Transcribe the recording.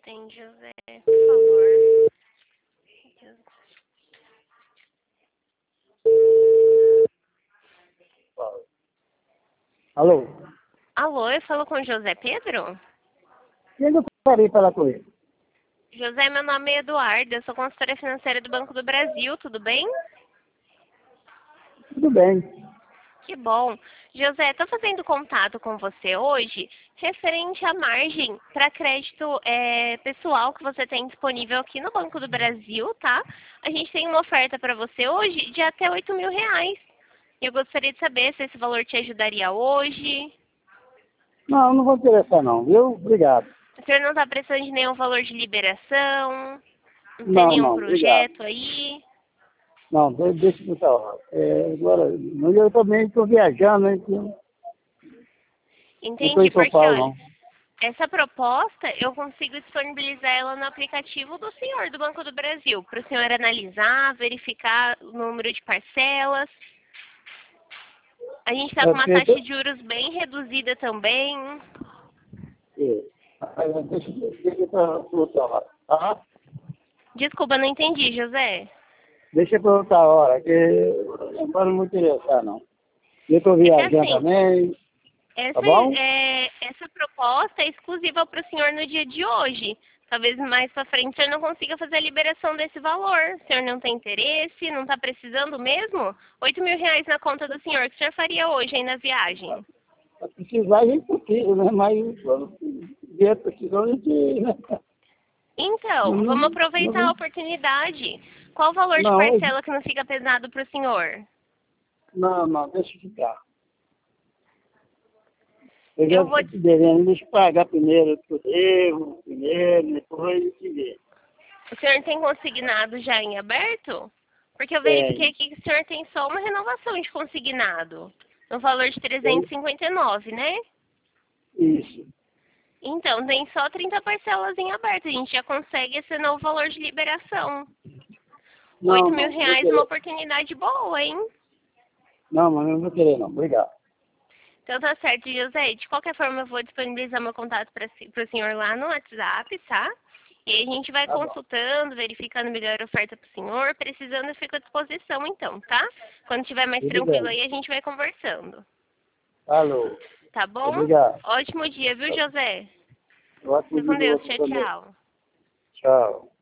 Atende, José, por favor. Alô? Alô, eu falo com o José Pedro? Quem eu gostaria de falar com ele? José, meu nome é Eduardo, eu sou consultora financeira do Banco do Brasil, tudo bem? Tudo bem. Que bom. José, estou fazendo contato com você hoje referente à margem para crédito pessoal que você tem disponível aqui no Banco do Brasil, tá? A gente tem uma oferta para você hoje de até R$ 8.000. Eu gostaria de saber se esse valor te ajudaria hoje. Não, não vou interessar não, viu? Obrigado. O senhor não está precisando de nenhum valor de liberação? Não tem Não, nenhum não, obrigado. projeto aí? Não, deixa eu botar hora. Agora, eu também estou viajando, hein? Não estou Entendi, em São porque Paulo, olha, não. essa proposta eu consigo disponibilizar ela no aplicativo do senhor, do Banco do Brasil, para o senhor analisar, verificar o número de parcelas. A gente está com uma taxa de juros bem reduzida também. Deixa eu perguntar a hora. Tá? Desculpa, não entendi, José. Deixa eu perguntar a hora, que agora não vou interessar, não. Eu estou É que viajando assim, também, tá bom? essa proposta é exclusiva para o senhor no dia de hoje. Talvez mais para frente o senhor não consiga fazer a liberação desse valor. O senhor não tem interesse, não está precisando mesmo? R$ 8.000 na conta do senhor, o que o senhor faria hoje aí na viagem? Se precisar, a gente precisa, né? Mas quando vier precisando, a gente... Né? Então, vamos Não, aproveitar a não, oportunidade. Qual o valor de não, parcela que não fica pesado para o senhor? não, deixa eu ficar. Eu já Eu vou. estou te devendo, deixa eu pagar primeiro o erro, primeiro, depois a gente vê. O senhor tem consignado já em aberto? Porque eu verifiquei Tem, aqui que o senhor tem só uma renovação de consignado, no valor de tem 359, né? isso. Então, tem só 30 parcelas em aberto. A gente já consegue esse novo valor de liberação. Não, R$ 8.000, não vou uma querer. oportunidade boa, hein? Não, mas não vou querer não, obrigado. Então tá certo, José. De qualquer forma, eu vou disponibilizar meu contato para o senhor lá no WhatsApp, tá? E aí a gente vai Tá bom. consultando, verificando a melhor oferta para o senhor. Precisando, eu fico à disposição, então, tá? Quando estiver mais Tudo tranquilo bem. aí, a gente vai conversando. Alô, Tá bom? obrigado. Ótimo dia, viu, José? Ótimo Fica com dia Deus. você Tchau, também. tchau. Tchau.